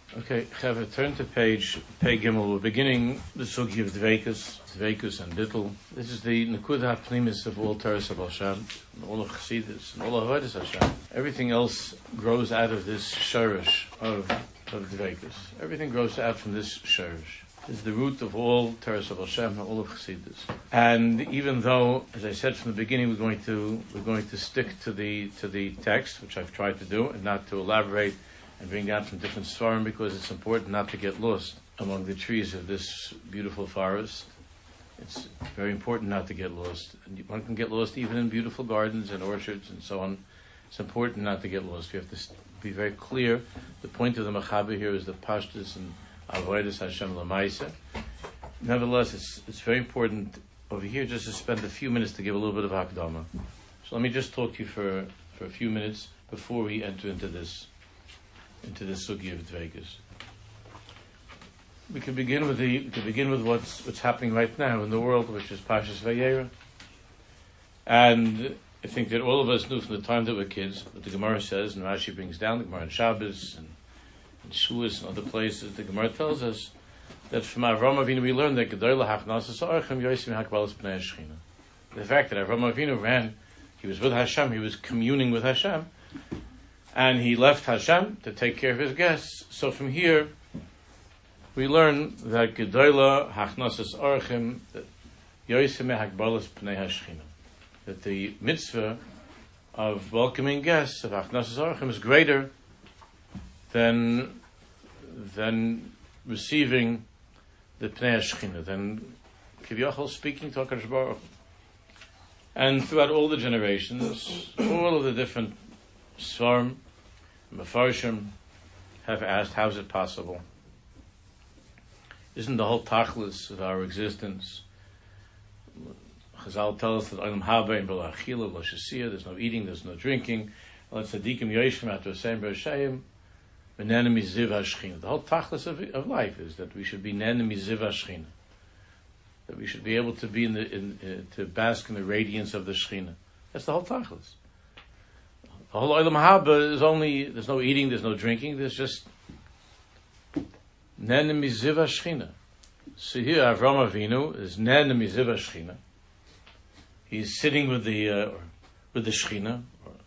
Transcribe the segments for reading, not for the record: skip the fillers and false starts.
Okay, Chava, turn to page Gimel. We're beginning the Sugi of Dveikus and Bittul. This is the Nekudah Pnimis of all Teres of Hashem, all of Chassidus, and all of Avodas Hashem. Everything else grows out of this shorish of Dveikus. Everything grows out from this shorish. This is the root of all Teres of Hashem and all of Chassidus. And even though, as I said from the beginning, we're going to stick to the text, which I've tried to do, and not to elaborate and bring out from different svarim, because it's important not to get lost among the trees of this beautiful forest. It's very important not to get lost. And one can get lost even in beautiful gardens and orchards and so on. It's important not to get lost. We have to be very clear. The point of the Mechaber here is the Pashtus and Avodas Hashem Lamaisa. Nevertheless, it's very important over here just to spend a few minutes to give a little bit of Hakdama. So let me just talk to you for a few minutes before we enter into this sugi of Dveikus. We can begin with what's happening right now in the world, which is Parshas Vayera. And I think that all of us knew from the time that we're kids what the Gemara says, and Rashi brings down the Gemara in Shabbos and Shavuos and other places. The Gemara tells us that from Avraham Avinu we learned that Gedolah Hachnasas Archem Yosim Hakbalas Pnei Shechina. The fact that Avraham Avinu he was with Hashem, he was communing with Hashem, and he left Hashem to take care of his guests. So from here, we learn that Gedolah Hachnasas Archim Yosim Hakbalas Pnei Hashchina, that the mitzvah of welcoming guests of Hachnasas Archim is greater than receiving the Pnei Hashchina, than Kiviyachol speaking to HaKadosh Baruch Hu. And throughout all the generations, all of the different Svarim, Mefarshim have asked, how is it possible? Isn't the whole tachlis of our existence? Chazal tell us that Olam Haba and Bela Achila, Lo Shasiya, there's no eating, there's no drinking. Let Tzadikim Yoshim after Hashem B'Hashem, V'nena Miziv HaShechina. The whole tachlis of life is that we should be Nena Miziv HaShechina. That we should be able to be to bask in the radiance of the Shechina. That's the whole tachlis. The whole Olam Haba is there's no eating, there's no drinking, there's just Nene Miziv HaShechina. So here Avraham Avinu is Nene Miziv HaShechina. He's sitting with the Shechina,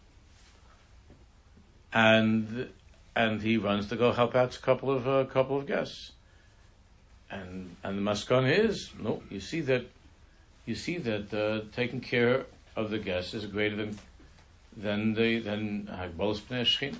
and he runs to go help out a couple of guests. And the maskana is, no, you see that taking care of the guests is greater than Hakbalas Pnei Hashchina.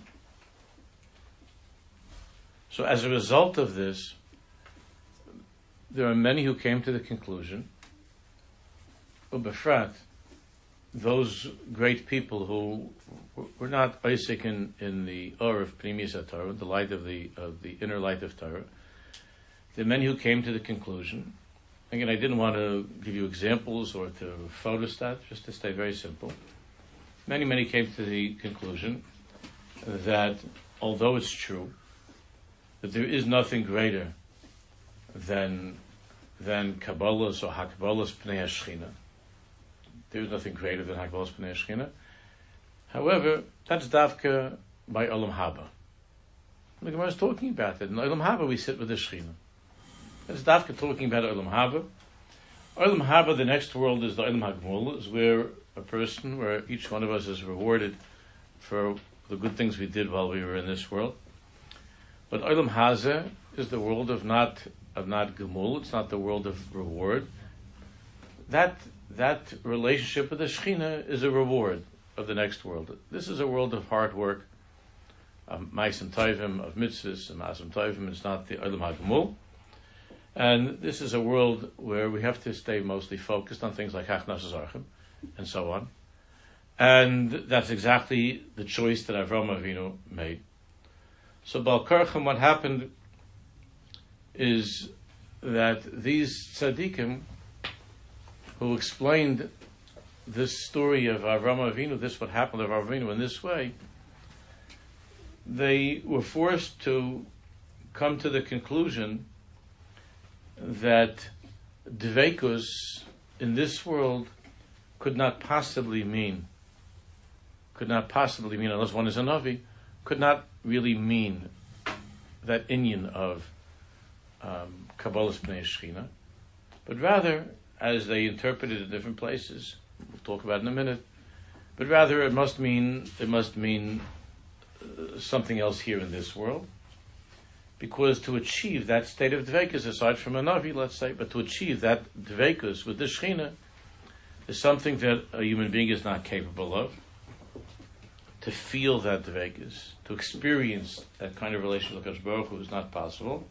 So as a result of this, there are many who came to the conclusion, Ubefrat, those great people who were not Isaac in the Or of Pnimis HaTorah, the light of the inner light of Torah. There are many who came to the conclusion. Again, I didn't want to give you examples or to photostat, just to stay very simple. Many came to the conclusion that although it's true that there is nothing greater than Kabbalah's or Hakbalas Pnei Hashchina, there is nothing greater than Hakbalas Pnei Hashchina. However, that's Davka by Olam Haba. The Gemara is talking about it. In Olam Haba we sit with the Shechina. That's Davka talking about Olam Haba. Olam Haba, the next world, is the Olam HaGmul, is where each one of us is rewarded for the good things we did while we were in this world. But Olam Hazeh is the world of not Gemul. It's not the world of reward. That relationship with the Shechina is a reward of the next world. This is a world of hard work, of Ma'asim Tovim, of mitzvahs, and Ma'asim Tovim. It's not the Olam HaGemul. And this is a world where we have to stay mostly focused on things like Hachnasas Archim and so on. And that's exactly the choice that Avraham Avinu made. So Bal Karcham, what happened is that these tzaddikim who explained this story of Avraham Avinu, what happened to Avraham Avinu in this way, they were forced to come to the conclusion that Dveikus in this world could not possibly mean, unless one is a Navi, could not really mean inyan of Kabbalah's Pnei Shechina, but rather, as they interpret it in different places, we'll talk about it in a minute, but rather it must mean something else here in this world, because to achieve that state of dveikus, aside from a navi, let's say, but to achieve that dveikus with the Shechina is something that a human being is not capable of. To feel that dveikus, to experience that kind of relationship with HaKadosh Baruch Hu is not possible.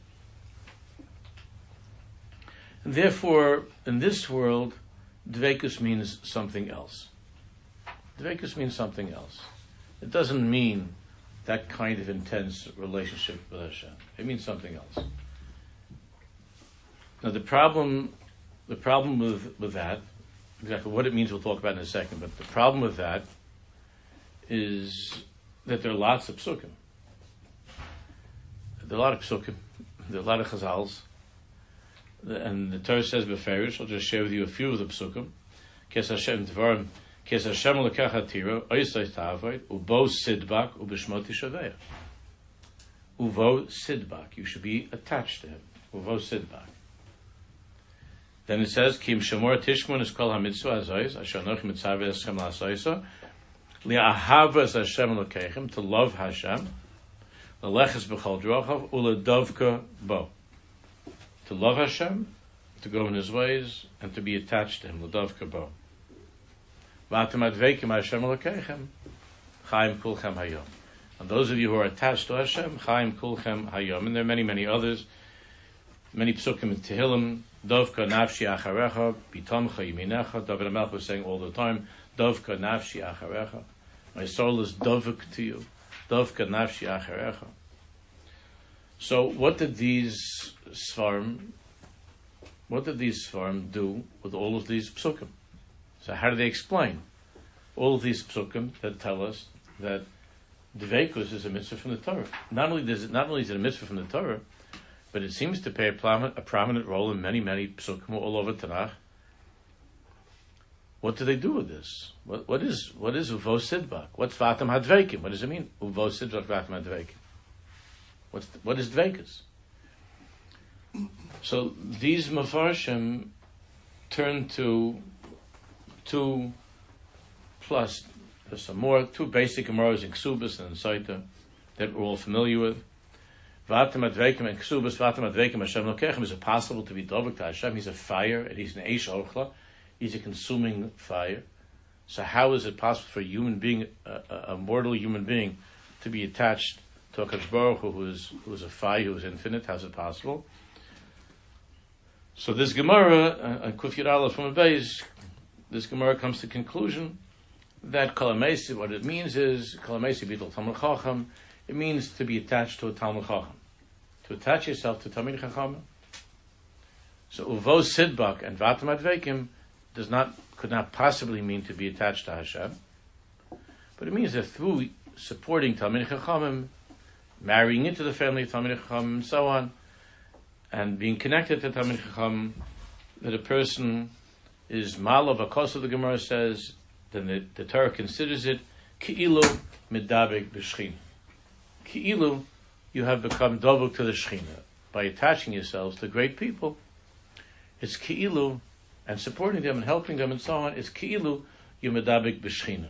And therefore, in this world, dveikus means something else. Dveikus means something else. It doesn't mean that kind of intense relationship with Hashem. It means something else. Now the problem with that, exactly what it means we'll talk about in a second, but the problem with that is that there are lots of psukim. There are a lot of psukim. There are a lot of chazals. And the Torah says beferish, I'll just share with you a few of the psukim. Kes Hashem Dvarim, Kes Hashem Lekach Hatira, Oisai Tavoid, Uvo Sidbak, Ubishmoti Shaveya. Uvo Sidbak, you should be attached to him. Uvo Sidbak. Then it says, Kim Shemor Tishmon is Kol HaMitzvah Azois, Asher Noch Mitzaveh Eschem L'Asoisa, Li'ahavas Hashem Lekechem, to love Hashem, L'leches B'chol Drochav, U'ledovka Bo. To love Hashem, to go in His ways, and to be attached to Him, L'dovka Bo. V'atem adveikim Hashem Lekechem, Chaim Kulchem Hayom. And those of you who are attached to Hashem, Chaim Kulchem Hayom. And there are many, many others, many psukim in Tehillim, Dovka Nafshi Acharecha, Bitomcha Yiminecha. David HaMelech was saying all the time, Dovka Nafshi Acharecha. My soul is dovuk to you. Dovka Nafshi Acharecha. So what did these Sfarim do with all of these psukim? So how do they explain all of these psukim that tell us that dveikus is a mitzvah from the Torah? Not only is it a mitzvah from the Torah, but it seems to play a prominent role in many, many psukim all over Tanakh. What do they do with this? What is uvo sidbak? What's vatam hadveikim? What does it mean? Uvo sidbak vatam hadveikim. What is dveikus? So these mafarshim turn to two plus there's some more, two basic Gemaras in Ksubas and Saita that we're all familiar with. Vatam adveikim and Ksubas, Vatam adveikim Hashem Lokechem. Is it possible to be dovek to Hashem? He's a fire, and he's an eish ochla. He's a consuming fire. So how is it possible for a human being, a mortal human being, to be attached to a HaKadosh Baruch Hu who is a fire, who is infinite? How is it possible? So this Gemara, Kuf Yud Aleph from a base, this Gemara comes to the conclusion that Kol HaMeisi, what it means is, Kol HaMeisi B'Tal Talmud Chacham, it means to be attached to a Talmud Chacham. To attach yourself to Talmid Chacham. So Uvo Sidbak and Vatam Adveikim could not possibly mean to be attached to Hashem, but it means that through supporting Talmid Chachamim, marrying into the family of Talmid Chachamim, and so on, and being connected to Talmid Chacham, that a person is malav akos, the Gemara says, then the Torah considers it ki'ilu midabek b'shchina. Ki'ilu, you have become dovuk to the Shechina by attaching yourselves to great people. It's ki'ilu, and supporting them and helping them and so on. It's ki'ilu yumedabek b'shchina.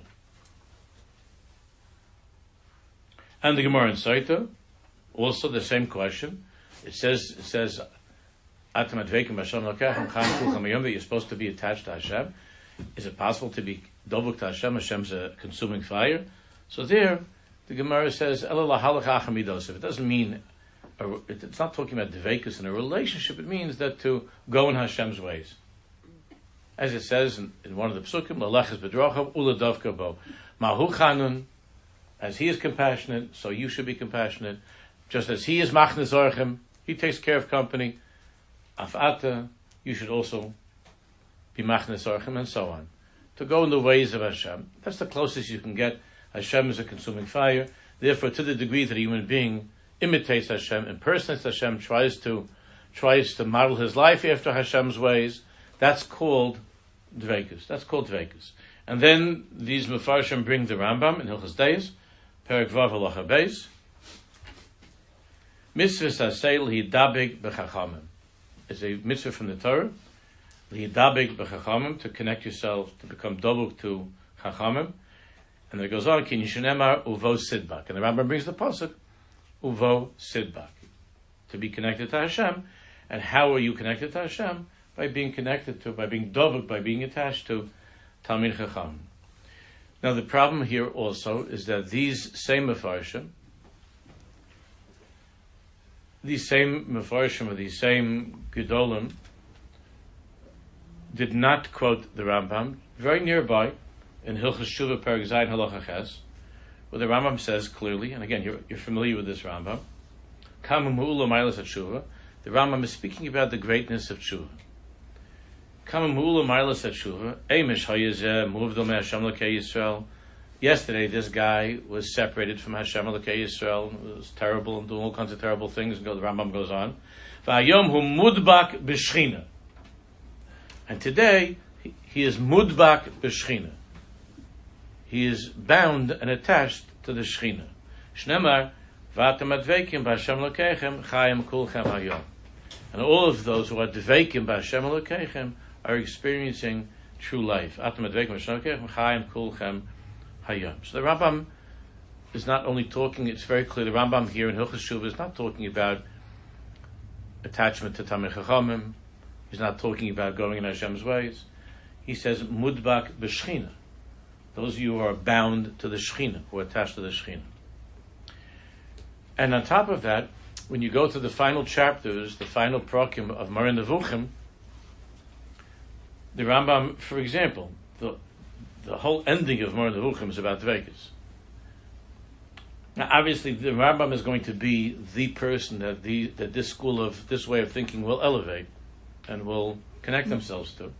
And the Gemara in Saita, also the same question. It says, Atam adveikim Hashem Lokechem Chaim Kulchem Hayom, that you're supposed to be attached to Hashem. Is it possible to be dovuk to Hashem? Hashem's a consuming fire. So there, the Gemara says, Ela lahalach achamidos. It doesn't mean, it's not talking about dveikus in a relationship. It means that to go in Hashem's ways. As it says in one of the psukim, Laleches bedrochav uladovka bo. Mahu chanun, as he is compassionate, so you should be compassionate. Just as he is machnes orchem, he takes care of company. Afata, you should also be machnes orchem, and so on. To go in the ways of Hashem. That's the closest you can get. Hashem is a consuming fire. Therefore, to the degree that a human being imitates Hashem, impersonates Hashem, tries to model his life after Hashem's ways, that's called dveikus. That's called dveikus. And then these Mefarshim bring the Rambam in Hilchos Deis, Perek Vav Halacha Beis, Mitzvah sasei l'hidabik b'chachamim. It's a mitzvah from the Torah, l'hidabik b'chachamim, to connect yourself, to become dobuk to chachamim. And then it goes on, Kin Yishanemar Uvo Sidbak. And the Rambam brings the pasuk, Uvo Sidbak, to be connected to Hashem. And how are you connected to Hashem? By being connected to, by being dovuk, by being attached to Talmid Chacham. Now the problem here also is that these same Mefarshim, or these same Gedolim, did not quote the Rambam. Very nearby, in Hilchos Shuvah Perek Zayin Halacha Ches, where the Rambam says clearly, and again you're familiar with this Rambam, Kama Mu'ula Mailas at Shuvah, the Rambam is speaking about the greatness of Shuvah. Kama Mu'ula Mailas at Shuvah, Eimish Hayezeh Muvdal Me Hashem L'Kei Yisrael. Yesterday this guy was separated from Hashem L'Kei Yisrael, it was terrible and doing all kinds of terrible things, and the Rambam goes on, V'ayom Hu Mudbak B'Shchina. And today he is Mudbak B'Shchina. He is bound and attached to the Shechina. Shnemar, v'atem adveikim b'Hashem Elokeichem, chayim kulchem hayom. And all of those who are dveikim b'Hashem Elokeichem are experiencing true life. Atem adveikim b'Hashem Elokeichem, chayim kulchem hayom. So the Rambam is not only talking, it's very clear, the Rambam here in Hilchos Shuvah is not talking about attachment to Talmid Chachamim. He's not talking about going in Hashem's ways. He says, mudbak b'Shechina. Those of you who are bound to the Shechina, who are attached to the Shechina. And on top of that, when you go to the final chapters, the final prakim of Moreh Nevuchim, the Rambam, for example, the whole ending of Moreh Nevuchim is about Dveikus. Now, obviously, the Rambam is going to be the person that this way of thinking will elevate and will connect themselves to.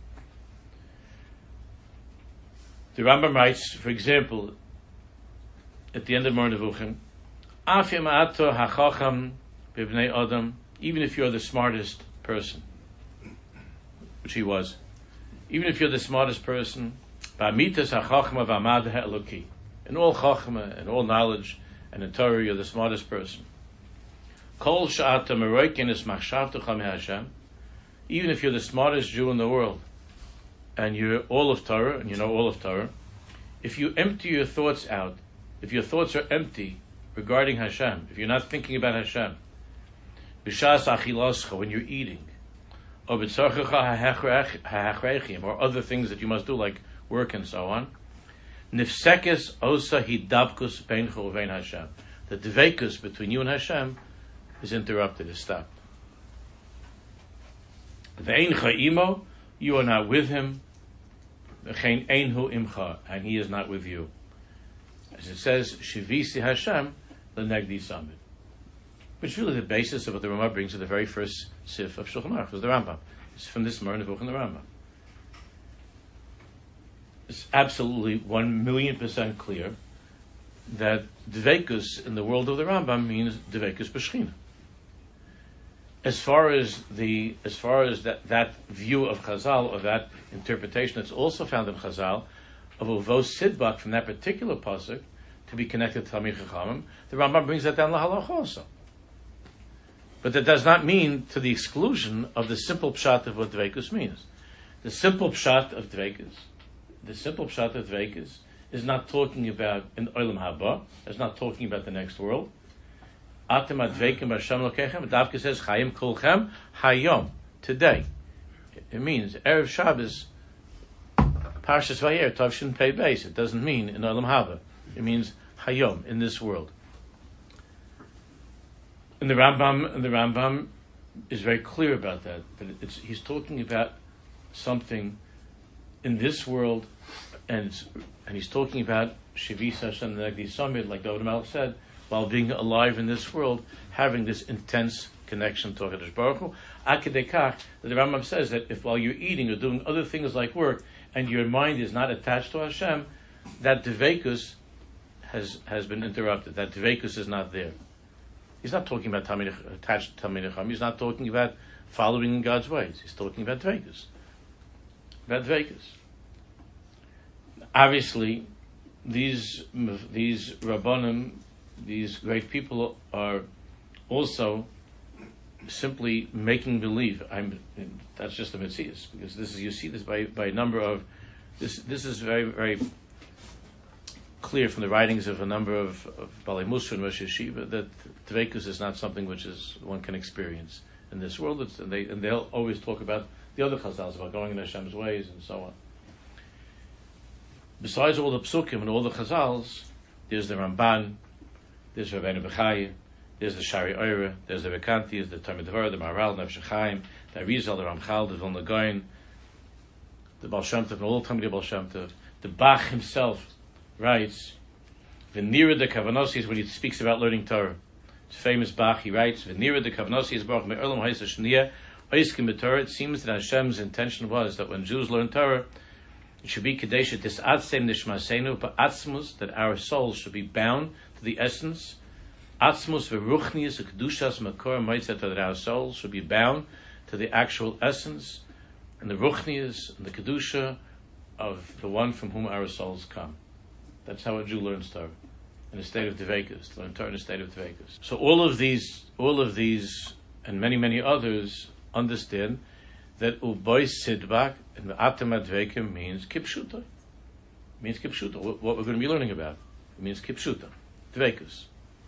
The Rambam writes, for example, at the end of Moreh Nevuchim, Afim ato hachacham b'bnei adam, even if you're the smartest person, which he was, even if you're the smartest person, ba'mitas hachachma v'amad ha'eloki, in all chachma, in all knowledge, and in Torah, you're the smartest person. Kol sha'ata meroikin es machshavtecha me'Hashem, even if you're the smartest Jew in the world, and you're all of Torah, and you know all of Torah, if you empty your thoughts out, if your thoughts are empty regarding Hashem, if you're not thinking about Hashem, b'shas achilascha, when you're eating, or b'tzarchecha ha'achrechim, or other things that you must do, like work and so on, nifsekes osa hidabkus beincha uvein Hashem, the dveikus between you and Hashem is interrupted, is stopped. Ve'eincha imo, you are not with him, and he is not with you. As it says, Shivisi Hashem lenegdi samid, which is really the basis of what the Rambam brings to the very first sif of Shulchan Aruch, was the Rambam. It's from this Moreh Nevuchim the Rambam. It's absolutely 1,000,000% clear that dveikus in the world of the Rambam means dveikus b'Shechina. As far as that view of Chazal, or that interpretation that's also found in Chazal, of Uvo Sidbak from that particular pasuk to be connected to Talmid Chachamim, the Rambam brings that down lahalach also. But that does not mean to the exclusion of the simple pshat of what Dveikus means. The simple pshat of Dveikus is not talking about in Olam Haba, it's not talking about the next world. Atem adveikim b'Hashem Elokeichem. Davka says Chayim Kulchem Hayom, today. It means Erev Shabbos, Parshas Vayer Tavshin Pei Beis. It doesn't mean in Olam Haba. It means Hayom, in this world. And the Rambam is very clear about that. That he's talking about something in this world, and he's talking about Shivis Hashem Negdi Samid, like David Melech said, while being alive in this world, having this intense connection to HaKadosh Baruch Hu. Akidei kach, the Rambam says that if while you're eating or doing other things like work, and your mind is not attached to Hashem, that dveikus has been interrupted. That dveikus is not there. He's not talking about attached to Talmid Chacham. He's not talking about following in God's ways. He's talking about dveikus. Obviously, these Rabbanim, these great people, are also simply making believe. That's just the Metzias, because this is, you see this by a number of, this is very, very clear from the writings of a number of Balei Musar and Rosh Yeshiva that Dveikus is not something which is one can experience in this world. And they'll always talk about the other Chazals, about going in Hashem's ways and so on. Besides all the Psukim and all the Chazals, there's the Ramban, there's Rabbeinu Bechaya, there's the Shari Oira, there's the Rekanti, the Talmid Dvar, the Maharal, the Nefesh Chaim, the Arizal, the Ramchal, the Vilna Gaon, the Baal Shem Tov, and all the Talmidei Baal Shem Tov. The Bach himself writes, V'nira de Kavanosis, when he speaks about learning Torah. It's famous Bach, he writes, V'nira de Kavanosis, Baruch Me'olam Ha'isa Shniya, Oiskim B'Torah. It seems that Hashem's intention was that when Jews learn Torah, it should be Kadesha Tis'atzem Nishmasenu, Ba'atzmus, that our souls should be bound to the essence, Atzmus V'ruchnius, Kedushas Makor Maitzat, that our souls should be bound to the actual essence, and the Ruchnius, and the Kedusha of the one from whom our souls come. That's how a Jew learns Torah, in a state of Dveikus, to learn Torah in a state of Dveikus. So all of these, and many, many others understand that Uboy Sidbak and the Atama Dveikim means Kipshuta. It means Kipshuta. What we're going to be learning about. It means Kipshuta, Dveikus.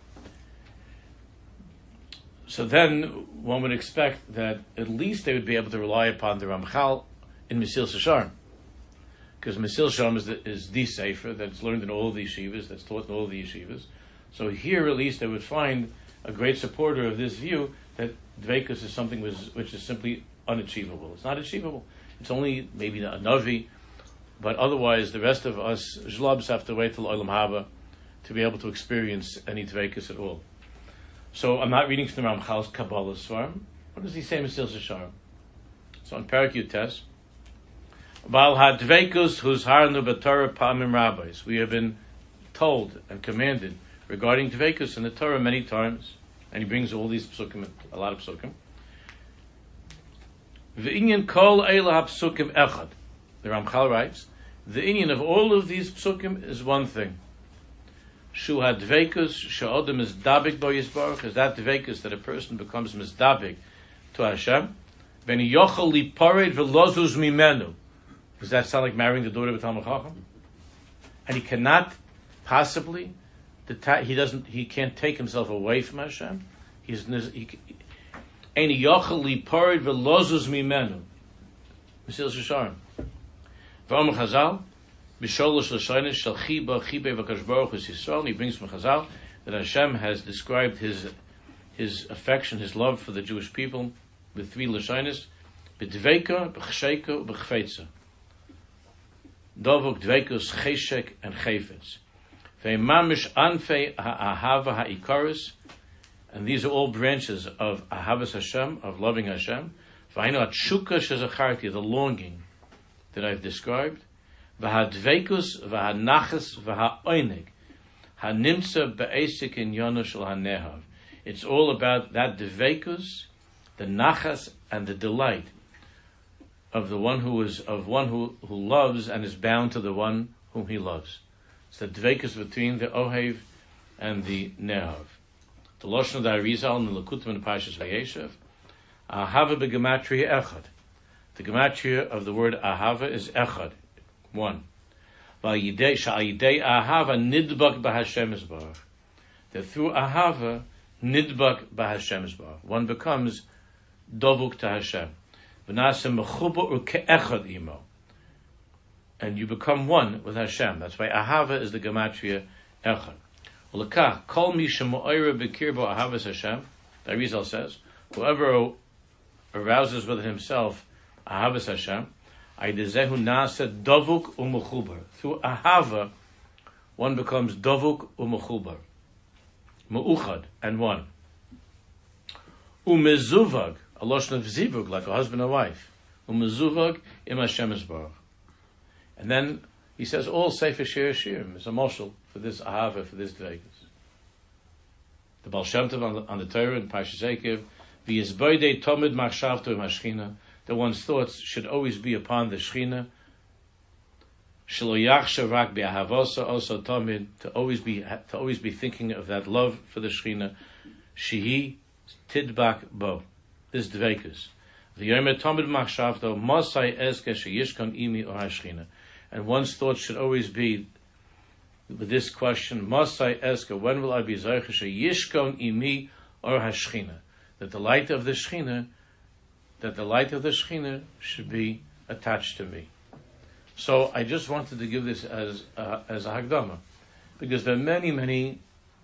So then one would expect that at least they would be able to rely upon the Ramchal in Mesil Yesharim, because Mesil Yesharim is the sefer that's learned in all of the yeshivas, that's taught in all of the yeshivas. So here at least they would find a great supporter of this view that Dveikus is something which is simply unachievable. It's not achievable. It's only maybe a Navi, but otherwise the rest of us Zhlabs have to wait till Olam Haba to be able to experience any Dveikus at all. So I'm not reading from the Ramchal's Kabbalah Svarim. What does he say in Mesil Yesharim? So in Parak Yutes, Bal hadveikus huzharnu b'Torah pa'amim rabbis. We have been told and commanded regarding dveikus in the Torah many times, and he brings all these psukim, a lot of psukim. V'inyan kol eila ha'psukim echad. The Ramchal writes, the inyan of all of these psukim is one thing. Shu hadveikus she'odem is dabik bo yisbarach, is that dveikus that a person becomes mizdabik to Hashem. V'ni yochel li pared v'lozuz mimenu. Does that sound like marrying the daughter of a Talmid Chacham? And he cannot possibly, he can't take himself away from Hashem. Any yochel li pared v'lozuz mimenu. Mesil Yesharim. V'omer Chazal, b'sholosh l'shaynis shel chiba chibei v'kadosh baruch hu Yisrael. And he brings from Chazal that Hashem has described his affection, his love for the Jewish people with three l'shaynis: b'dveika, b'chsheika, b'chfeitza. Dovuk, dveikus, cheshek, and chayfetz. Ve'mamish anfei ha'ahava ha'ikaris. And these are all branches of ahavas Hashem, of loving Hashem. V'hainu atshuka shezacharti, the longing that I've described. V'hadveikus, v'hanachas, v'ha'oinig. Hanimtza be'esik inyano shel hanehav. It's all about that dveikus, the nachas, and the delight of the one who loves and is bound to the one whom he loves. It's the dveikus between the ohev and the nehav. The Lashon of the Arizal and the Lakutim and the Parshas Vayeshev. Ahava begematria echad. The gematria of the word ahava is echad, one. Sha'ayidei ahava nidbak b'Hashem yisbarach. That through ahava nidbak b'Hashem yisbarach, one becomes dovuk to Hashem. And you become one with Hashem. That's why ahava is the gematria echad. Ulakach kol mi shemo'ira b'kirbo ahavas Hashem. The Arizal says, whoever arouses within himself ahavas Hashem, aidezehu nasa dovuk u'mechubar. Through ahava, one becomes dovuk u'mechubar, me'uchad, and one. Umezuvag, a loshon of zivug, like a husband and wife. Umezuvag im Hashem yisbarach. And then he says all Sefer Shir Shirim is a moshel for this ahava, for this dveikus. The Baal Shem Tov on the Torah in Parshas Eikev, v'yizboidei tomid machshavto im hashchina, that one's thoughts should always be upon the Shechina. Shelo yachshav rak be'ahavosa also tomid, to always be thinking of that love for the Shechina. Shehi tidbak bo. This dveikus. V'yomer tamid machshavto masai eske sheyishkan imi or hashchina. And one's thought should always be with this question: masai eske, when will I be zeicha sheyishkan imi or hashchina? That the light of the Shechina, should be attached to me. So I just wanted to give this as a hagdama, because there are many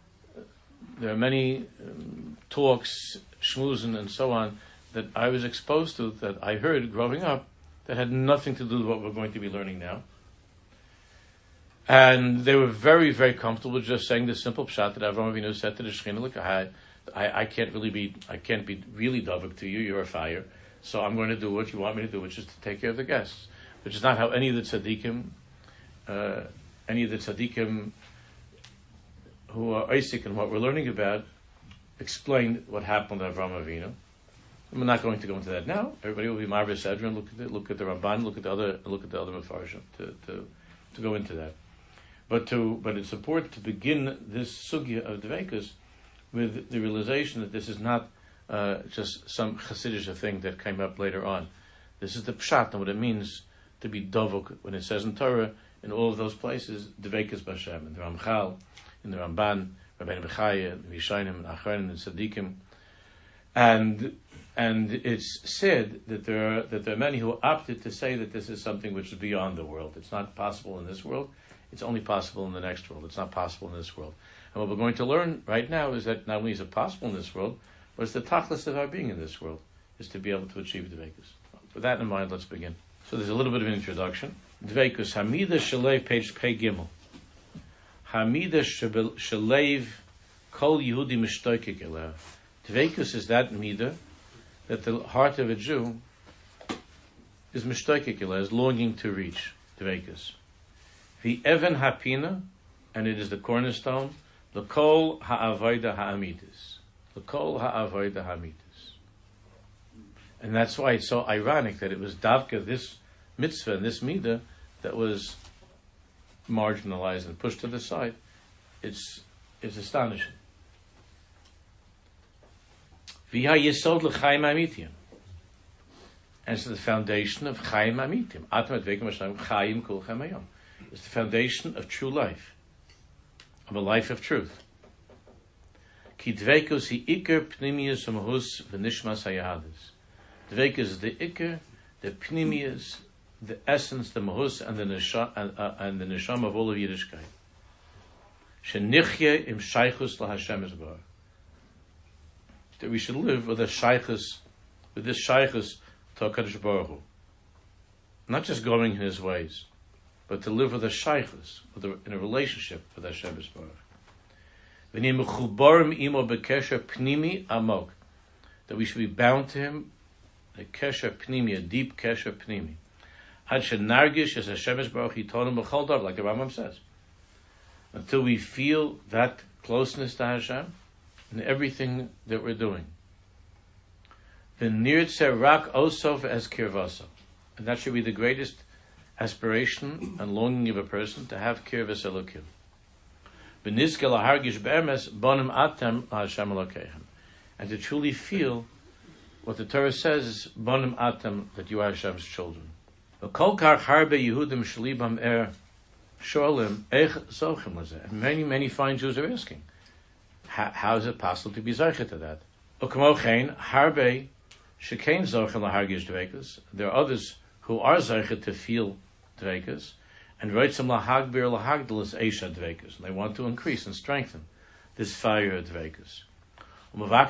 talks, shmuzin, and so on that I was exposed to, that I heard growing up, that had nothing to do with what we're going to be learning now. And they were very, very comfortable just saying the simple pshat that Avraham Avinu said to the Shechina, look, I can't be really davuk to you, you're a fire, so I'm going to do what you want me to do, which is to take care of the guests. Which is not how any of the tzaddikim who are Isaac and what we're learning about explained what happened to Avraham Avinu. I'm not going to go into that now. Everybody will be Marva Sedron, look at the Ramban, look at the other Mefarshim to go into that. But it's important to begin this sugya of Dveikus with the realization that this is not just some Hasidic thing that came up later on. This is the pshat and what it means to be dovuk when it says in Torah in all of those places Dveikus b'Hashem, in the Ramchal, in the Ramban, Rabbeinu Bechaya, in Yishayim, in Achronim, in Tzaddikim, and it's said that there are many who opted to say that this is something which is beyond the world. It's not possible in this world. It's only possible in the next world. It's not possible in this world. And what we're going to learn right now is that not only is it possible in this world, but it's the tachlis of our being in this world, is to be able to achieve Dveikus. With that in mind, let's begin. So there's a little bit of an introduction. Dveikus, Hamida Shalev, page Pei Gimel. Hamida Shalev, Kol Yehudi Mishtoikik Elev. Dveikus is that Mida that the heart of a Jew is Mishtoikik Elev, is longing to reach. Dveikus. The Even Hapina, and it is the cornerstone, the Kol Ha'avoida Ha'amitis. The Kol Ha'avoida Ha'amitis. And that's why it's so ironic that it was Davka, this mitzvah, and this midah, that was marginalized and pushed to the side. It's astonishing. V'ha yesod l'chaim amitim. And it's the foundation of chaim amitim. Atam et veikim Hashem chaim kulchem hayom. It's the foundation of true life, of a life of truth. Ki dveikus hi iker pnimius umahus v'nishmas hayahadis. Dveikus is the iker, the pnimius, the essence, the mahus, and the neshama of all of Yiddishkeit. Shenichye im shaychus laHashem Yisbarach. That we should live with this shaychus to HaKadosh Baruch Hu. Not just going in His ways, but to live with a shaychus, in a relationship with Hashem Yisbarach. V'nei mechubarim imo bekesher pnimi amok. That we should be bound to Him, a kesher pnimi, a deep kesher pnimi. Ad shenargish as Hashem Yisbarach yitonim b'chol davar, like the Rambam says. Until we feel that closeness to Hashem in everything that we're doing. V'nirtze rak osov es kirvaso. And that should be the greatest aspiration and longing of a person, to have kirvas elokim. V'nizke lahargish be'emes bonim atem Hashem elokeichem. And to truly feel what the Torah says is bonim atem, that you are Hashem's children. V'kol kach harbe Yehudim shalibam sholim eich zochim lazeh. Many fine Jews are asking, how is it possible to be zocher to that? Ukmochein harbe shekein zochim lahargish dveikus. There are others who are zocher to feel dveikus, and roitzim lahagbir lahagdalas eisha dveikus. They want to increase and strengthen this fire of dveikus. And they're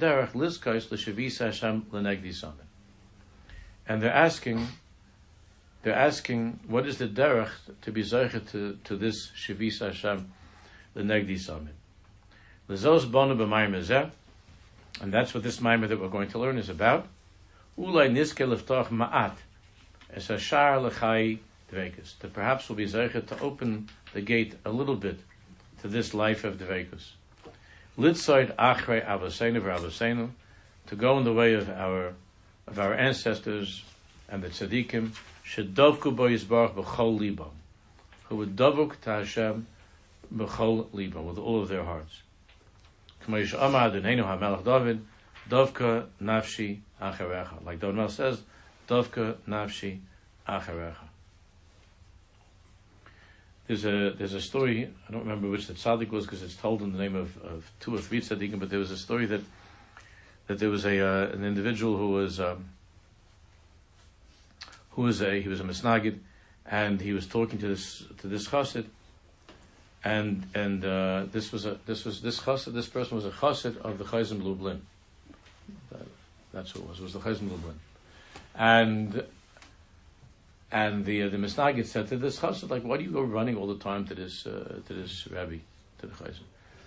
asking, what is the derech to be zeicher to this Shavis Hashem, the Negdi Samin? L'zos bonu b'mayim ezeh, and that's what this maimer that we're going to learn is about. Ulay niske leftoch ma'at es hashar l'chai dveikus. That perhaps we'll be zeicher to open the gate a little bit to this life of dveikus. Litzoid achrei avosenu v'avosenu, to go in the way of our ancestors and the tzaddikim, shedovku bo yisbarach b'chol libam, who would dovuk to Hashem b'chol libam, with all of their hearts. K'mo yish'amar Adonenu HaMelech David, Dovka nafshi acharecha. Like Donal says, Dovka nafshi acharecha. There's a story, I don't remember which the tzaddik was because it's told in the name of two or three tzaddikim, but there was a story that there was an individual who was a misnagid, and he was talking to this chassid, and this person was a chassid of the Chayzim Lublin. That's who it was the Chayzim Lublin, and the misnagid said to this chassid, like, why do you go running all the time to this rabbi, to the Chayzim?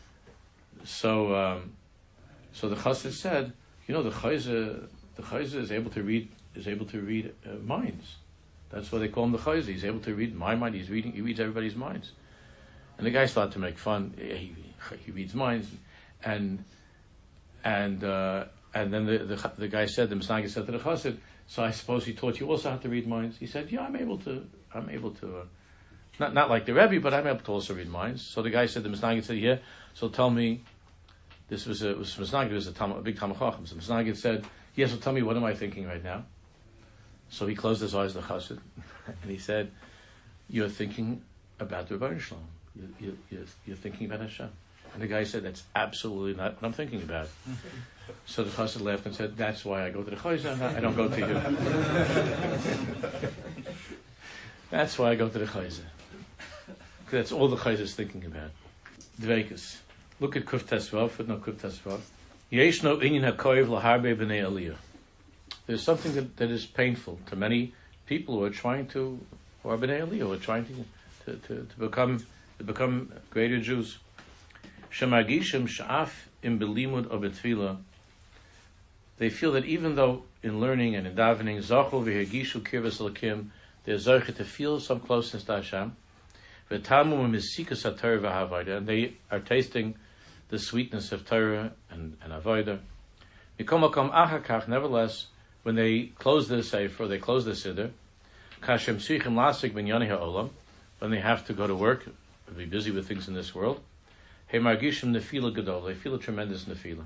So the chassid said, the chayzer is able to read minds. That's why they call him the chayzer. He's able to read my mind. He reads everybody's minds. And the guy started to make fun. He reads minds, and then the guy said, the misnagid said to the chassid, so I suppose he taught you also how to read minds. He said, yeah, I'm able to. Not like the Rebbe, but I'm able to also read minds. So the guy said, the misnagid said, yeah. So tell me. This was misnagid. It was a big Talmid Chacham. So misnagid said, yes. So tell me, what am I thinking right now? So he closed his eyes, the chassid, and he said, you're thinking about the Rebbeinu Shalom. You're thinking about Hashem. And the guy said, that's absolutely not what I'm thinking about. So the chassid laughed and said, that's why I go to the chayzer, I don't go to you. That's why I go to the chayzer. That's all the chayzer is thinking about. Dveikus. Look at Kuf Tesvav, footnote Kuf Tesvav. Yeshno inyan hakoyev laharbe b'nei aliyah. There's something that is painful to many people who are b'nei aliyah, who are trying to become greater Jews. Shemargishim sha'af im belimud of betfila. They feel that even though in learning and in davening, zachu v'hergishu kirvas lakim, they're zoche to feel some closeness to Hashem. V'tamu misikas haTorah v'havodah, and they are tasting the sweetness of Torah and avodah. Mikom makom achakach, nevertheless, when they close the sefer, they close the siddur, kashem sichim lasik b'nyani ha'olam, when they have to go to work, be busy with things in this world, he margishim nefila gadol, they feel a tremendous nefila.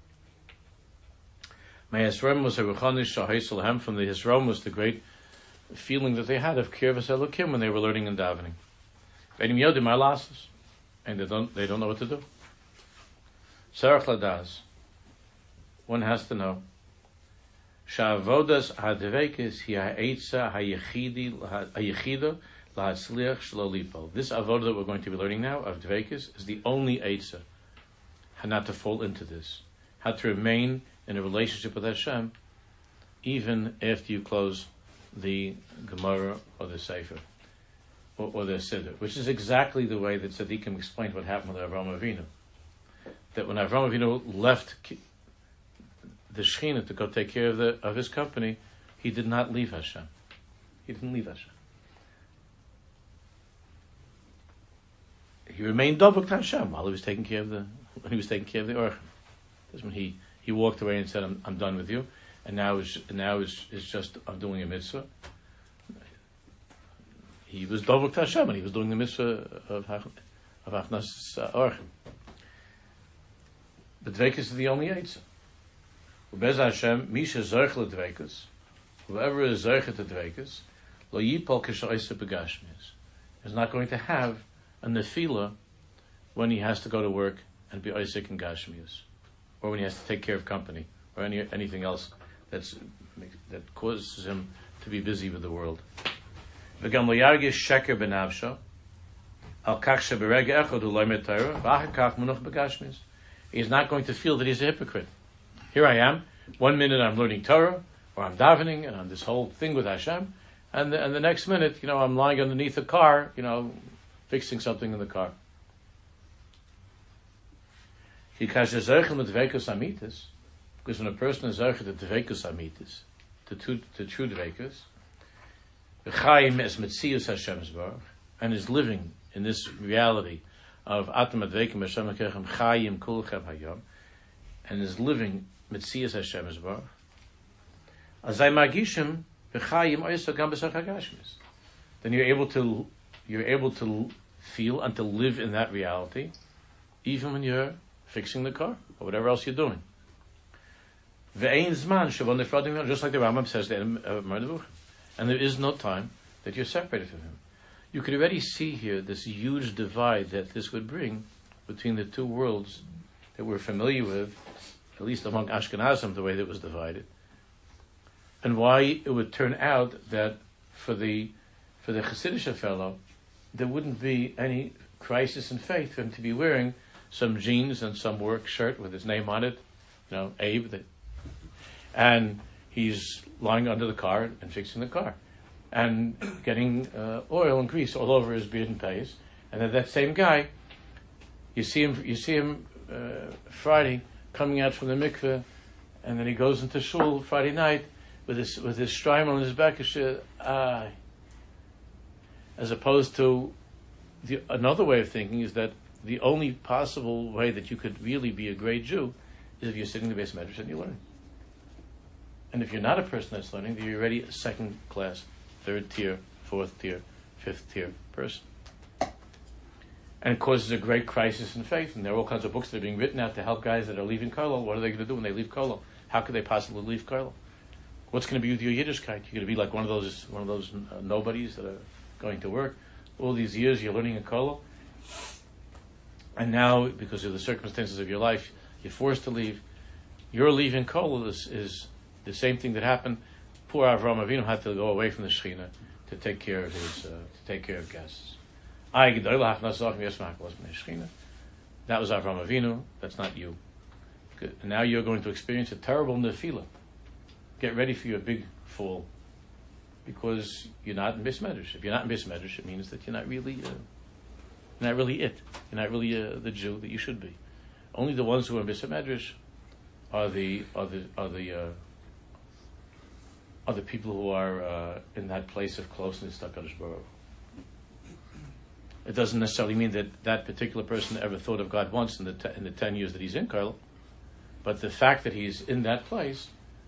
Ma'asram was a ruchanish shahayis lahem, from the Hisrom was the great feeling that they had of kirvas elokim when they were learning and davening. Ve'nim yodim alasos, and they don't know what to do. Sarach ladaz, one has to know. Sha'avodas ha'dveikis hi ha'etza ha'yechida lahatzliach shelo lipol. This avodah that we're going to be learning now of dveikis is the only etza, how not to fall into this, how to remain in a relationship with Hashem even after you close the Gemara or the Sefer or the Siddur, which is exactly the way that Tzaddikim explained what happened with Avraham Avinu. That when Avraham Avinu left the Shekhinah to go take care of his company, he did not leave Hashem. He didn't leave Hashem. He remained dovuk to Hashem while he was taking care of the Orchim. That's when he walked away and said, "I'm done with you," and now it's just I'm doing a mitzvah. He was dovuk to Hashem and he was doing the mitzvah of Achnas Orchim. The dveikus is the only eitzah. Bez Hashem, Misha Zerch LeDveikus, whoever is Zerch to Dveikus, Lo Yipol Kishoisa Begashmias, is not going to have a nefila when he has to go to work and be Isaac in Gashmias, or when he has to take care of company, or anything else that causes him to be busy with the world. V'gam Lo Yargish Sheker Benavsho, Al Kach Sheberega Echod Uloymet Torah, V'achar Kach Munuch Begashmias. He is not going to feel that he's a hypocrite. Here I am, 1 minute I'm learning Torah, or I'm davening, and I'm this whole thing with Hashem, and the next minute, I'm lying underneath a car, fixing something in the car. Because when a person is zeicher to dveikus amitis, to true dveikus, and is living in this reality of Atam Adveikim Hashem Akechem Chayim Kulchem Hayom, and is living Metzias Hashem Yisborach, Azay Magishim V'Chayim Oysa Gam B'Sach HaGashmis. Then you're able to feel and to live in that reality, even when you're fixing the car or whatever else you're doing. Ve'ein zman shavon nefradim, just like the Rambam says there in Moreh, and there is no time that you're separated from him. You could already see here this huge divide that this would bring between the two worlds that we're familiar with, at least among Ashkenazim, the way that it was divided, and why it would turn out that for the Hasidic fellow, there wouldn't be any crisis in faith for him to be wearing some jeans and some work shirt with his name on it, Abe, and he's lying under the car and fixing the car, and getting oil and grease all over his beard and payas, and then that same guy, you see him Friday coming out from the mikveh, and then he goes into shul Friday night with his shtreimel in his back, as opposed to another way of thinking is that the only possible way that you could really be a great Jew is if you're sitting in the Beis Medrash and you're learning. And if you're not a person that's learning, then you're already a second class, third tier, fourth tier, fifth tier person. And it causes a great crisis in faith. And there are all kinds of books that are being written out to help guys that are leaving Kollel. What are they going to do when they leave Kollel? How could they possibly leave Kollel? What's going to be with your Yiddishkeit? You're going to be like one of those nobodies that are going to work. All these years you're learning in Kollel, and now because of the circumstances of your life, you're forced to leave. Your leaving Kollel is the same thing that happened. Poor Avraham Avinu had to go away from the Shechina to take care of guests. That was Avraham Avinu. That's not you. Good. And now you're going to experience a terrible nefila. Get ready for your big fall, because you're not in Beis Medrash. If you're not in Beis Medrash, it means that you're not really it. You're not really the Jew that you should be. Only the ones who are in Beis Medrash are the people who are in that place of closeness to HaKadosh Baruch Hu. It doesn't necessarily mean that particular person ever thought of God once in the 10 years that he's in Kollel, but the fact that he's in that place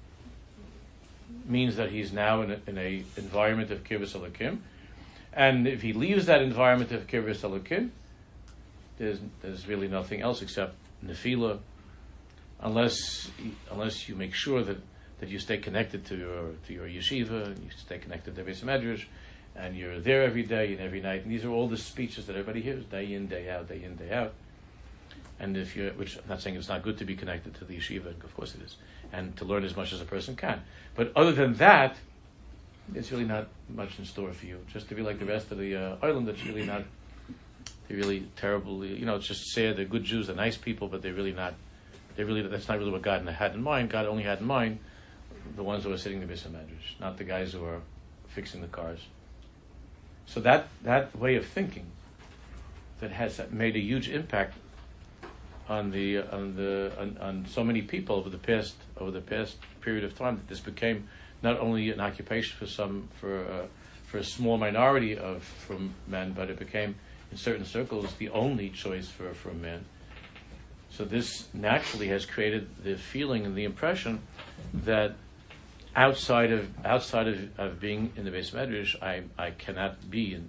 means that he's now in a environment of Kirvus Elokim, and if he leaves that environment of Kirvus Elokim, there's really nothing else except nefila, unless you make sure that you stay connected to your yeshiva, and you stay connected to Beis Medrash, and you're there every day and every night. And these are all the speeches that everybody hears, day in, day out, day in, day out. And which I'm not saying it's not good to be connected to the yeshiva, of course it is, and to learn as much as a person can. But other than that, it's really not much in store for you. Just to be like the rest of the island, that's really not. They're really terrible. It's just sad. They're good Jews. They're nice people, but that's not really what God had in mind. God only had in mind the ones who are sitting in the Beis Medrash, not the guys who are fixing the cars. So that way of thinking that made a huge impact on so many people over the past period of time, that this became not only an occupation for a small minority from men, but it became in certain circles the only choice for men. So this naturally has created the feeling and the impression that outside of being in the Beis Medrash, I cannot be in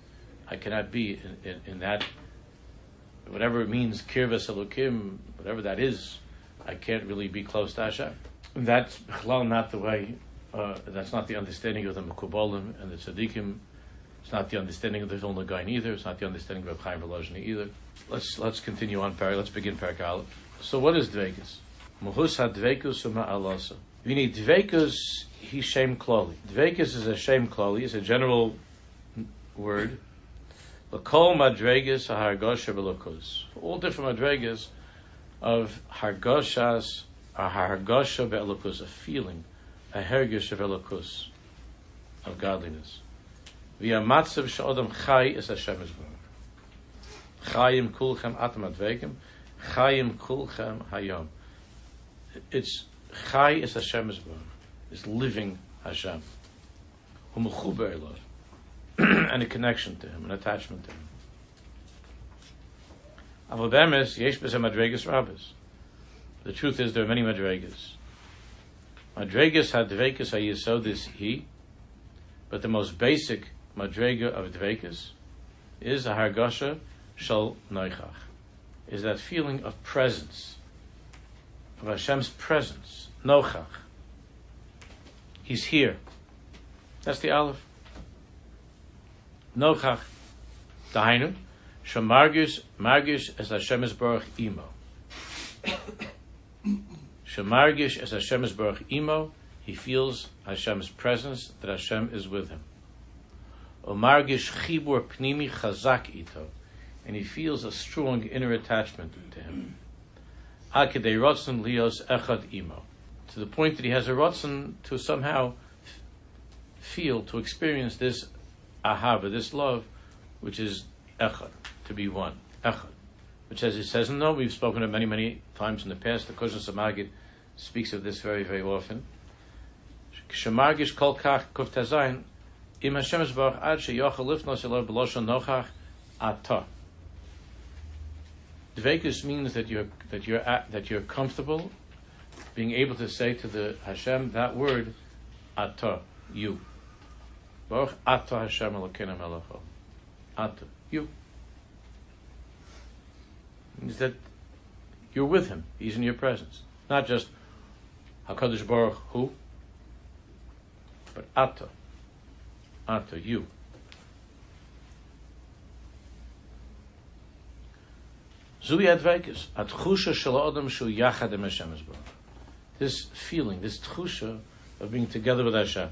that, whatever it means, Kirvus Elokim, whatever that is. I can't really be close to Hashem. And that's not the way. That's not the understanding of the Mekubalim and the Tzaddikim. It's not the understanding of the Vilna Gaon either. It's not the understanding of Chaim Volozhny either. Let's continue on. Let's begin Perek Aleph. So what is Dveikus? Mahus ha-Dveikus u'ma'alasa. You need Dveikus hi Shem Klali. Dveikus is a Shem Klali. It's a general word. L'kol madregas ha-hargosha v'lokus. All different madregas of hargoshas, a hargosha v'elokus, a feeling, a hergish of elokus, of godliness. V'ya matzav she'odam chai is Hashem Yisborach. Chayim kulchem atam adveikim, chayim kulchem hayom. It's chai is Hashem Yisborach. It's living Hashem. U'mechuber elov. And a connection to Him, an attachment to Him. Aval be'emes yesh b'zeh madregas rabbis. The truth is there are many madregas. Madregas ha-dveikus ha-yisodis hi, but the most basic madrega of dveikus is a hargasha shel noichach, is that feeling of presence, of Hashem's presence, Nochach. He's here. That's the Aleph. Nochach. Dahainu. Shemargish as Hashem is Baruch Imo. Shemargish as Hashem is Baruch Imo. He feels Hashem's presence, that Hashem is with him. Omargish chibur pnimi chazak ito. And he feels a strong inner attachment to him. Akidei rotzen lios echad imo. To the point that he has a rotzen to somehow feel, to experience this ahava, this love, which is echad, to be one. Echad. Which, as he says, no, we've spoken of many times in the past. The Kushon Samagid speaks of this very often. Shemargish kol kach kuf tazayin im Hashem Yisbarach ad sheyochel lifnos elav b'loshon nochach ata. Dveikus means that you're comfortable being able to say to the Hashem that word ata, you. Baruch ata Hashem Elokeinu melech haolam. Ata, you. Means that you're with him. He's in your presence. Not just HaKadosh Baruch Hu, but Ata. Ata, you. Zui advekes, atchusha shel adam shu yachad im Hashem Yisbarach. This feeling, this tchusha of being together with Hashem.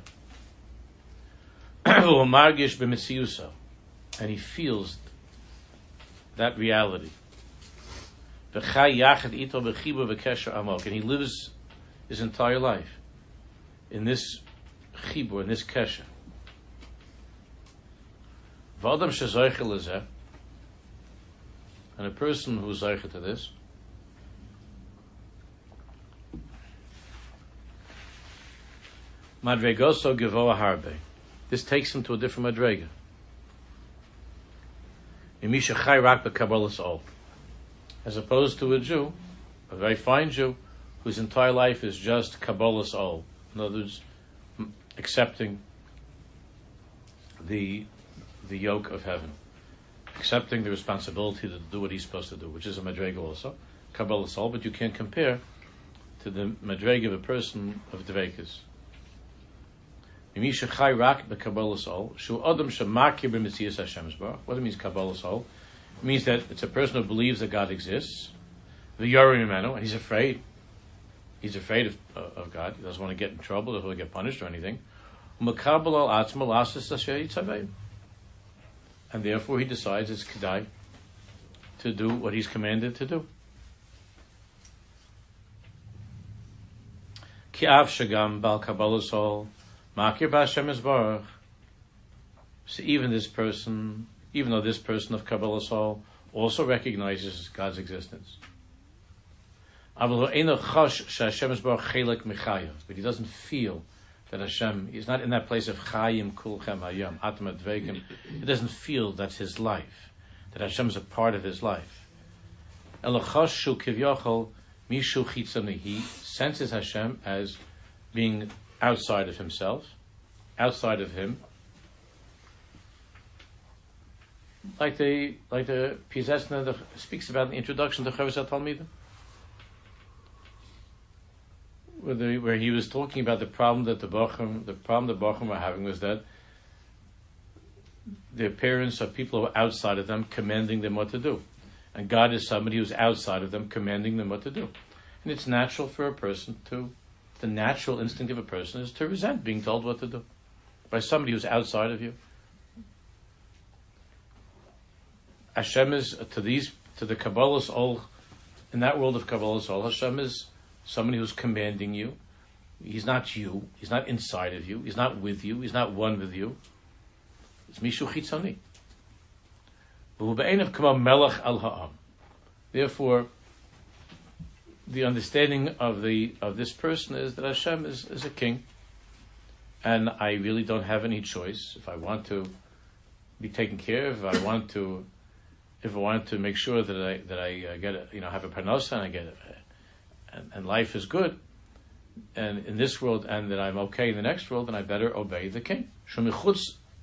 Margish b'mitziyusa, and he feels that reality. V'chai yachad ito b'chiba v'kesher amok, and he lives his entire life in this chibur, in this kesher. V'adam shezoiche lezeh, and a person who is zoiche to this, madregoso gevoa harbe. This takes him to a different madrega. Imisha chai rak b'kabbalas ol, as opposed to a Jew, a very fine Jew, whose entire life is just kabbalas ol. In other words, accepting the yoke of heaven, accepting the responsibility to do what he's supposed to do, which is a madrega also, kabbalas ol. But you can't compare to the madrega of a person of dveikus. What it means kabbalas ol? It means that it's a person who believes that God exists, and he's afraid. He's afraid of God. He doesn't want to get in trouble, doesn't want to get punished or anything. And therefore he decides it's kedai to do what he's commanded to do. Ki'av shagam bal kabbalas ol makir b'Hashem Yisbarach. So even though this person of kabbalas ol also recognizes God's existence, but he doesn't feel that Hashem, he's not in that place of chayim kulchem hayam atma dveikim. He doesn't feel that's his life, that Hashem is a part of his life. He senses Hashem as being outside of himself, outside of him, like the Pizesna that speaks about in the introduction to Chovos HaTalmidim, where he was talking about the problem that the Bochum were having was that the appearance of people who are outside of them commanding them what to do, and God is somebody who's outside of them commanding them what to do, and it's natural for a person the natural instinct of a person is to resent being told what to do by somebody who's outside of you. Hashem is to the kabbalas ol, in that world of kabbalas ol, Hashem is somebody who's commanding you. He's not you. He's not inside of you. He's not with you. He's not one with you. It's mishu chitzoni. Therefore, the understanding of this person is that Hashem is a king, and I really don't have any choice. If I want to be taken care of, if I want to make sure that I get have a parnasa and I get it, and life is good, and in this world, and that I'm okay in the next world, then I better obey the king. But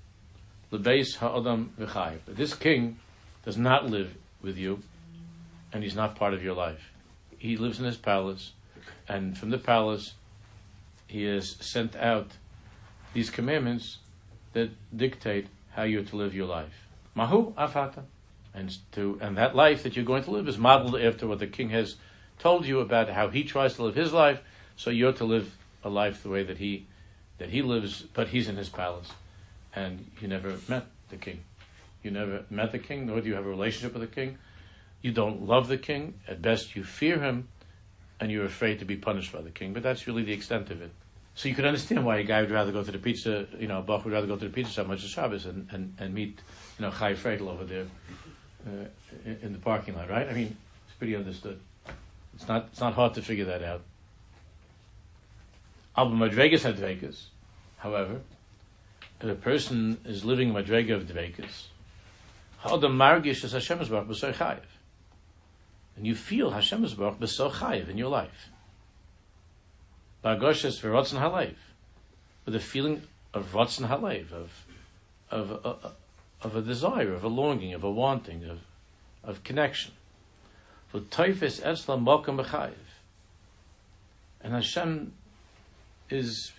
this king does not live with you, and he's not part of your life. He lives in his palace, And from the palace, he has sent out these commandments that dictate how you're to live your life. Mahu afata. And that life that you're going to live is modeled after what the king has told you about how he tries to live his life. So you're to live a life the way that he lives, but he's in his palace. And you never met the king. You never met the king, nor do you have a relationship with the king. You don't love the king. At best, you fear him, and you're afraid to be punished by the king. But that's really the extent of it. So you could understand why a guy would rather go to the pizza, a Bach would rather go to the pizza shop much as Shabbos and meet, Chai Fredel over there in the parking lot, right? I mean, it's pretty understood. It's not hard to figure that out. Alba Madregas had Dvekas. However, if a person is living a Madrega of Dvekas, Ha'adam margish as Hashem Yisbarach b'sor chayiv. And you feel Hashem Yisbarach b'sor chayiv in your life. Ba'agoshes v'rotzen haleiv. With a feeling of rotzen haleiv, of a desire, of a longing, of a wanting, of connection. V'toifes etzlam mokem b'chayiv. And Hashem is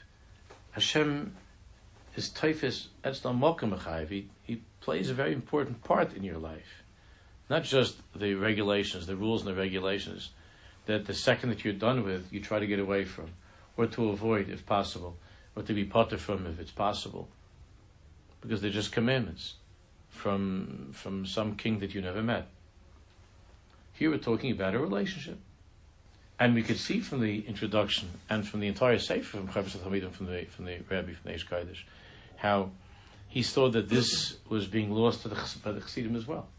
toifes etzlam mokem b'chayiv. He plays a very important part in your life. Not just the regulations, the rules and the regulations that the second that you're done with, you try to get away from, or to avoid if possible, or to be potter from if it's possible. Because they're just commandments from some king that you never met. Here we're talking about a relationship. And we could see from the introduction and from the entire Sefer from Chavis Talmidim, from the Rabbi from the Eish Kodesh, how he saw that this was being lost by the Chassidim as well.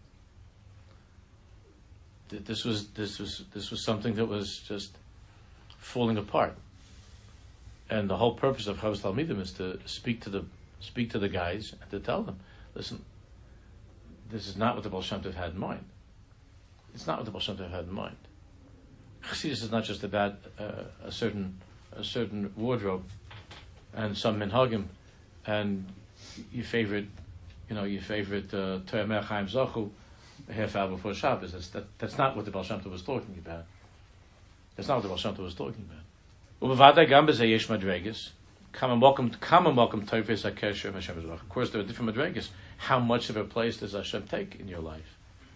That this was something that was just falling apart. And the whole purpose of Chavis Talmidim is to speak to the guys and to tell them, listen, this is not what the Baal Shem Tov had in mind. It's not what the Baal Shem Tov had in mind. Chassidus is not just about a certain wardrobe and some minhagim and your favorite Torah Mer Chaim Zachu a half hour before Shabbos. That's not what the Baal Shem Tov was talking about. That's not what the Baal Shem Tov was talking about. Ubavadai gam b'zeh yesh madregas. Kama mokum toifes hakesher Hashem Yisbarach. Of course, there are different madregas. How much of a place does Hashem take in your life?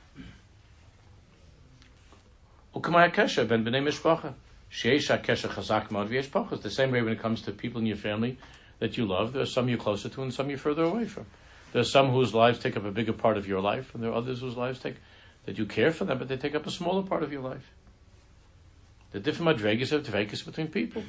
Ukamay hakesher ben b'nei mishpacha. Sheish hakesher chazak mod v'yesh pachos. The same way when it comes to people in your family that you love, there are some you're closer to and some you're further away from. There are some whose lives take up a bigger part of your life, and there are others whose lives that you care for them, but they take up a smaller part of your life. The different madregas of dvekas between people.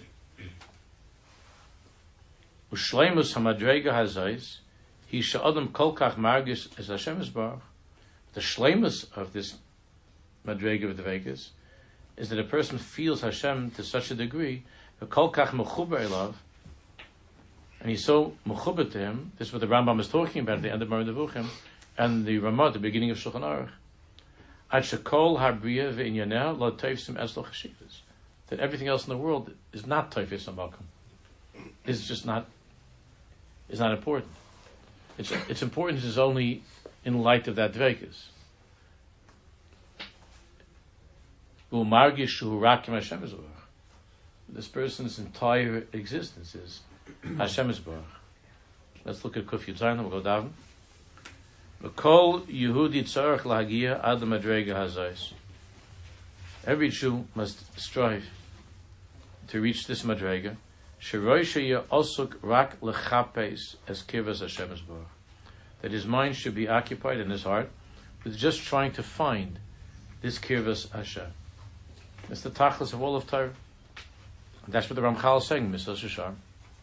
Ushleimus hamadrega hazais, he sha'adam kolkach margis as Hashem Yisbarach. The shleimus of this madrega of dvekas is that a person feels Hashem to such a degree, the kolkach mechuber elav, and he's so mechuber to him. This is what the Rambam is talking about at the end of Moreh Nevuchim, and the Ramah at the beginning of Shulchan Aruch. That everything else in the world is not Toifes Amakum. It's just not. It's not important. Its importance is only in light of that dvekas. This person's entire existence is Hashem Yisbarach. Let's look at Kuf Yud Zayin. We'll go down. Kol Yehudi tzarich lahagia ad madrega hazais. Every Jew must strive to reach this madrega. Sheroy sheya osuk rak lechapes as kivas Hashem Yisbarach. That his mind should be occupied in his heart with just trying to find this kirvas Hashem. It's the tachlis of all of Torah. That's what the Ramchal is saying, Mr. Shishar.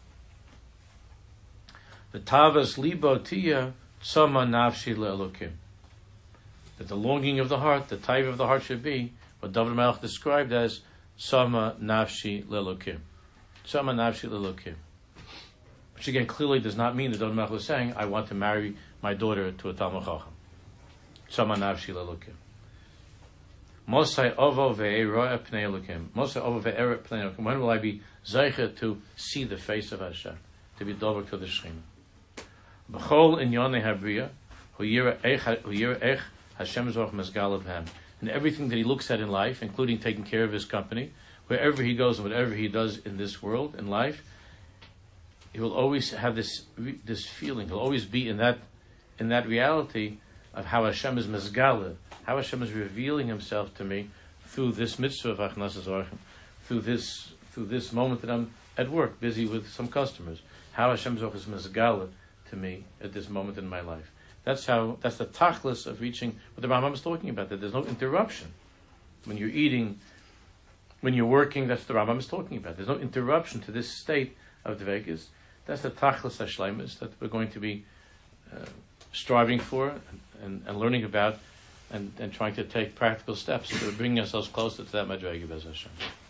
The tavas libo tia tzama nafshi le'elokim. That the longing of the heart, the taiva of the heart should be what David Melech described as tzama nafshi le'elokim. Tzama nafshi le'elokim. Which again clearly does not mean that David Melech was saying, I want to marry my daughter to a Talmud Chacham. Tzama nafshi le'elokim. Mosai ovo ve'eroa pnei elokim. Mosai ovo ve'eroa pnei elokim. When will I be zeicha to see the face of Hashem? To be dover to the Shechina. B'chol inyonei habriya, hu yira ech Hashem Yisbarach mezgal of him. And everything that he looks at in life, including taking care of his company, wherever he goes and whatever he does in this world, in life, he will always have this feeling. He'll always be in that reality of how Hashem is mezgala, how Hashem is revealing Himself to me through this mitzvah of Achnasas Orchim, through this moment that I'm at work, busy with some customers. How Hashem is mezgala to me at this moment in my life. That's the tachlis of reaching what the Rambam is talking about. That there's no interruption when you're eating, when you're working. That's what the Rambam is talking about. There's no interruption to this state of dveikis. That's the tachlis hashleimus that we're going to be striving for and learning about and trying to take practical steps to bring ourselves closer to that madrega Bez Hashem.